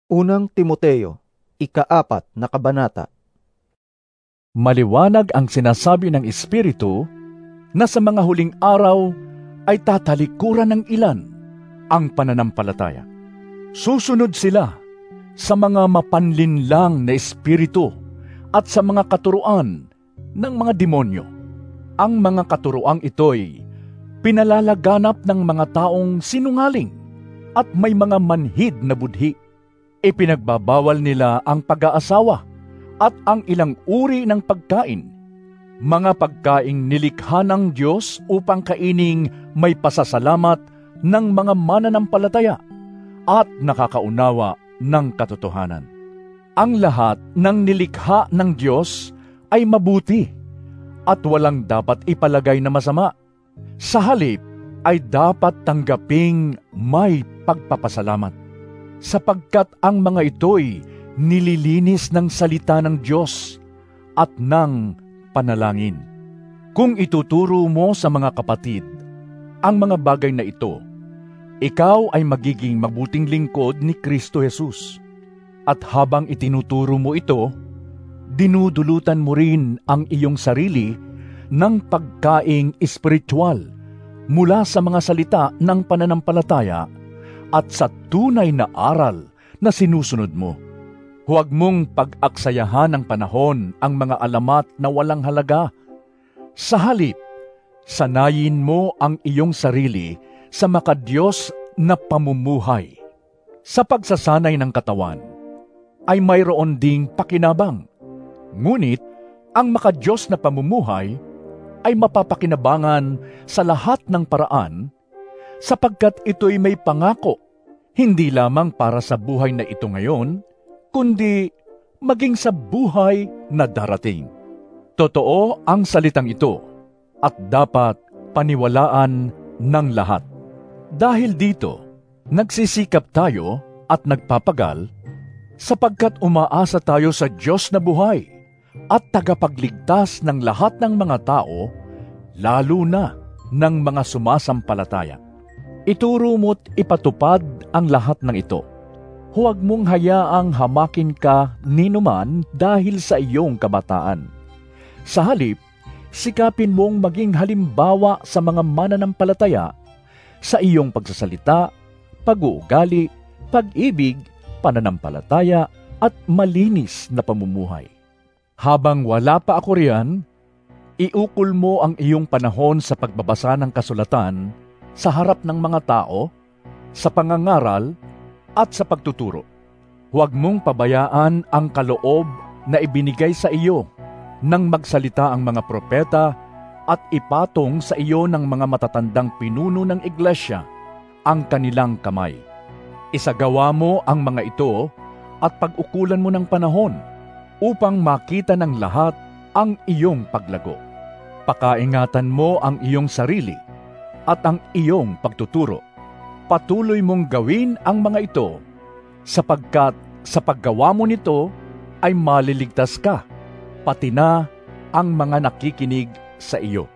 Unang Timoteo, ika-4 na kabanata. Maliwanag ang sinasabi ng Espiritu na sa mga huling araw ay tatalikuran ng ilan ang pananampalataya. Susunod sila sa mga mapanlinlang na espiritu at sa mga katuruan ng mga demonyo. Ang mga katuruang ito'y pinalalaganap ng mga taong sinungaling at may mga manhid na budhi. Ipinagbabawal nila ang pag-aasawa at ang ilang uri ng pagkain, mga pagkaing nilikha ng Diyos upang kaining may pasasalamat ng mga mananampalataya at nakakaunawa ng katotohanan. Ang lahat ng nilikha ng Diyos ay mabuti at walang dapat ipalagay na masama. Sa halip ay dapat tanggaping may pagpapasalamat, sapagkat ang mga ito'y nililinis ng salita ng Diyos at ng panalangin. Kung ituturo mo sa mga kapatid ang mga bagay na ito, ikaw ay magiging mabuting lingkod ni Kristo Jesus. At habang itinuturo mo ito, dinudulutan mo rin ang iyong sarili ng pagkaing espiritual mula sa mga salita ng pananampalataya at sa tunay na aral na sinusunod mo. Huwag mong pag-aksayahan ng panahon ang mga alamat na walang halaga. Sa halip, sanayin mo ang iyong sarili sa makadiyos na pamumuhay. Sa pagsasanay ng katawan, ay mayroon ding pakinabang. Ngunit, ang makadiyos na pamumuhay ay mapapakinabangan sa lahat ng paraan sapagkat ito'y may pangako, hindi lamang para sa buhay na ito ngayon, kundi maging sa buhay na darating. Totoo ang salitang ito at dapat paniwalaan ng lahat. Dahil dito, nagsisikap tayo at nagpapagal sapagkat umaasa tayo sa Diyos na buhay at tagapagligtas ng lahat ng mga tao, lalo na ng mga sumasampalataya. Ituro mo't ipatupad ang lahat ng ito. Huwag mong hayaang hamakin ka ninuman dahil sa iyong kabataan. Sa halip, sikapin mong maging halimbawa sa mga mananampalataya sa iyong pagsasalita, pag-uugali, pag-ibig, pananampalataya at malinis na pamumuhay. Habang wala pa ako riyan, iukol mo ang iyong panahon sa pagbabasa ng kasulatan sa harap ng mga tao, sa pangangaral, at sa pagtuturo. Huwag mong pabayaan ang kaloob na ibinigay sa iyo nang magsalita ang mga propeta at ipatong sa iyo ng mga matatandang pinuno ng iglesia ang kanilang kamay. Isagawa mo ang mga ito at pag-ukulan mo ng panahon upang makita ng lahat ang iyong paglago. Pakaingatan mo ang iyong sarili at ang iyong pagtuturo. Patuloy mong gawin ang mga ito, sapagkat sa paggawa mo nito ay maliligtas ka, pati na ang mga nakikinig sa iyo.